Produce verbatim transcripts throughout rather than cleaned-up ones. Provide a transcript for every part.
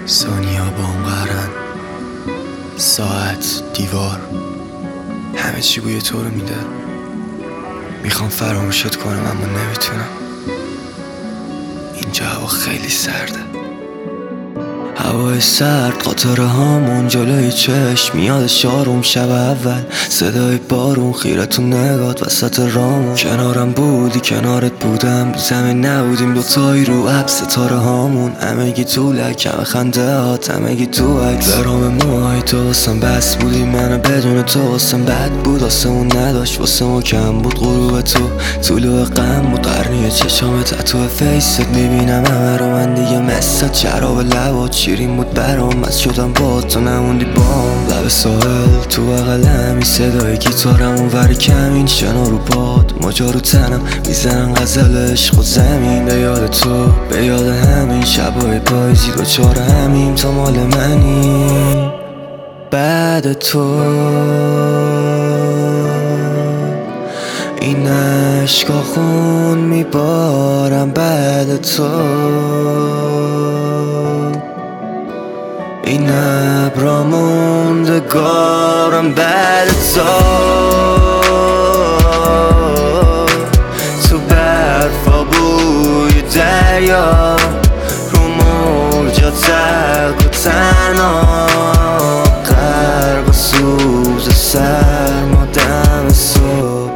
ثانیه ها با اون قهرن، ساعت، دیوار، همه چی بوی تو رو میده. میخوام فراموشت کنم اما نمیتونم. اینجا هوا خیلی سرده، هوای سرد، قاطره هامون جلوی چشم میاد شاروم. شب اول صدای بارون، خیره تو نگات وسط رامون. کنارم بودی کنارت بودم، زمین نبودیم دوتایی رو اب. ستاره هامون همگی تو لک، همه خنده هات همگی تو عکس. برام موهای تو واسم بس بودی، منو بدون تو واسم بد بود. آسمون نداشت واسه ما کم بود، غروب تو طلوع غم بود. قرنیه چشامت تو فیست میبینم همه رو من دیگه، مثل شراب لبات شیرین بود برام. مست شدم با تو نموندی بام، لب ساحل تو بغل همی. صدای گیتارم اونور کمین، شنا رو باد ماجا رو تنم میزنن غزل عشق و زمین. به یاد تو به یاد همین شبای پاییزی، دوچار همیم تا مال منی. بعد تو این عشقا خون میبارم، بعد تو این ابرا موندگارم. بعد تو تو برفا بوی دریا، رو موجا تلق و تنها، غرق و سوز سرما دم صبح.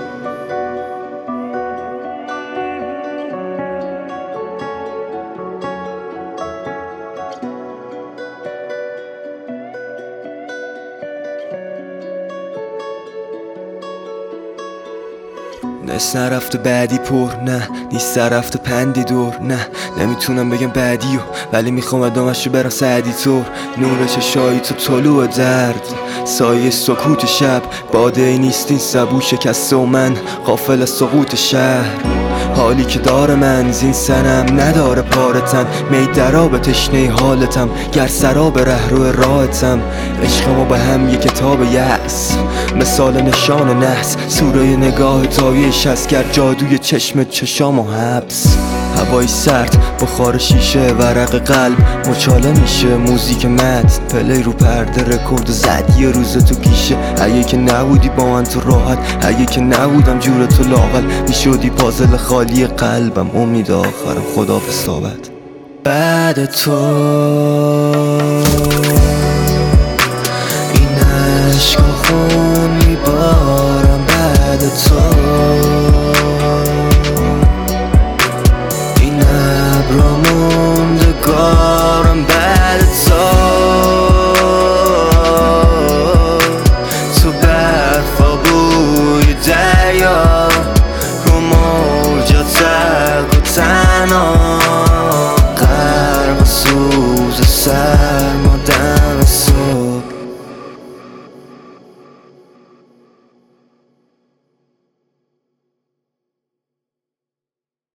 نس نرفته بعدی پر، نه نیست رفته پندی دور. نه نمیتونم بگم بعدیو، ولی میخوام ادامش رو برم سعدی طور. نور چشایی تو طلوع درد، سایه سکوت شب، باده ای نیستین سبو شکسته و من غافل از سقوط شهر. حالی که داره من زین سنم نداره پارتن، می دراب تشنه حالتم، گر سراب ره رو راهتم. عشق ما به هم یه کتاب یأس، مثال نشان نحس، سوره نگاه تایش هست، گر جادوی چشم چشام و حبس. هوای سرد بخار شیشه، ورق قلب مچاله میشه. موزیک مت پلی رو پرده، رکورد زد یه روز تو گیشه. اگه که نبودی با من تو راحت، اگه که نبودم جور تو لاغل، میشدی پازل خالی قلبم. امید آخرم خدا به ثابت. بعد تو این عشقا خون میبارم، بعد تو این ابرا موندگارم. بعد تو تو برفا بوی دریا، رو موجا تلق و تنها،